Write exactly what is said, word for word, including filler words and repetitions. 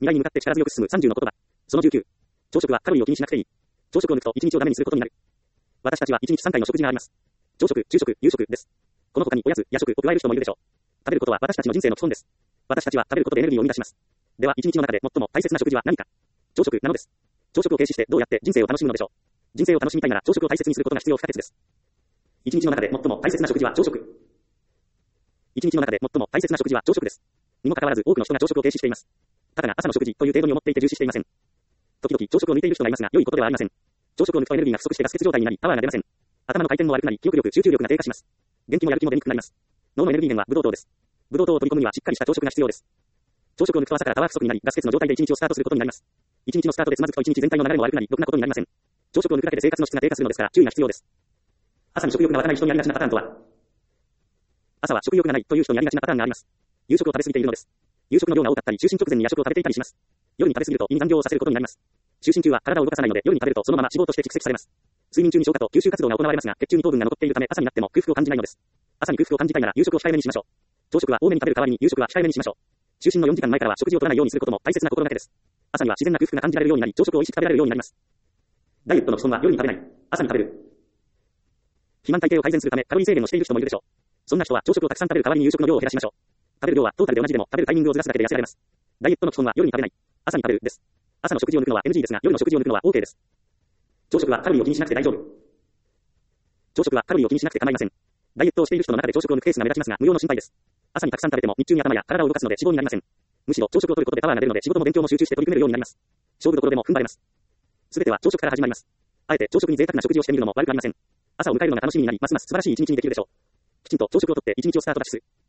未来に向かって力強く進むさんじゅうの言葉。そのじゅうきゅう。朝食はカロリーを気にしなくていい。朝食を抜くといちにちをダメにすることになる。私たちはいちにちさんかいの食事があります。朝食、昼食、夕食です。この他におやつ、夜食を加える人もいるでしょう。食べることは私たちの人生の基本です。私たちは食べることでエネルギーを生み出します。では、一日の中で最も大切な食事は何か。朝食なのです。朝食を軽視してどうやって人生を楽しむのでしょう。人生を楽しみたいなら朝食を大切にすることが必要不可欠です。一日の中で最も大切な食事は朝食。一日の中で最も大切な食事は朝食です。にもかかわらず多くの人が朝食を軽視しています。たかが朝の食事という程度に思っていて重視していません。時々朝食を抜いている人がいますが、良いことではありません。朝食を抜くとエネルギーが不足してガス欠状態になり、パワーが出ません。頭の回転も悪くなり、記憶力、集中力が低下します。元気もやる気も出にくくなります。脳のエネルギー源はブドウ糖です。ブドウ糖を取り込むにはしっかりした朝食が必要です。朝食を抜くと朝からパワー不足になり、ガス欠の状態で一日をスタートすることになります。一日のスタートでつまずくと一日全体の流れも悪くなり、ろくなことになりません。朝食を抜くだけで生活の質が低下するのですから、注意が必要です。朝に食欲が湧かない人にありがちなパターンとは、朝は食欲がないという人にありがちなパターンがあります。夕食を食べ過ぎているのです。夕食の量が多かったり、就寝直前に夜食を食べていたりします。夜に食べ過ぎると胃に残業をさせることになります。就寝中は体を動かさないので、夜に食べるとそのまま脂肪として蓄積されます。睡眠中に消化と吸収活動が行われますが、血中に糖分が残っているため朝になっても空腹を感じないのです。朝に空腹を感じたいなら夕食を控えめにしましょう。朝食は多めに食べる代わりに夕食は控えめにしましょう。就寝のよんじかんまえからは食事を取らないようにすることも大切な心がけです。朝には自然な空腹が感じられるようになり、朝食を美味しく食べられるようになります。ダイエットの基本は夜に食べない、朝に食べる。肥満体型を改善するためカロリー制限をしている人もいるでしょう。そんな人は朝食をたくさん食べる代わりに夕食の量を減らしましょう。食べる量はトータルで同じでも食べるタイミングをずらすだけで痩せられます。ダイエットの基本は夜に食べない、朝に食べるです。朝の食事を抜くのは エヌジー ですが、夜の食事を抜くのは オーケー です。朝食はカロリーを気にしなくて大丈夫。朝食はカロリーを気にしなくて構いません。ダイエットをしている人の中で朝食を抜くケースが目立ちますが、無用の心配です。朝にたくさん食べても日中に頭や体を動かすので脂肪になりません。むしろ朝食を取ることでパワーが出るので仕事も勉強も集中して取り組めるようになります。勝負どころでも踏ん張れます。すべては朝食から始まります。あえて朝食に贅沢な食事をしてみるのも悪くありません。朝を迎えるのが楽しみになり、ますます素晴らしい一日にできるでしょう。きちんと朝食をとって一日をスタートダッシュする。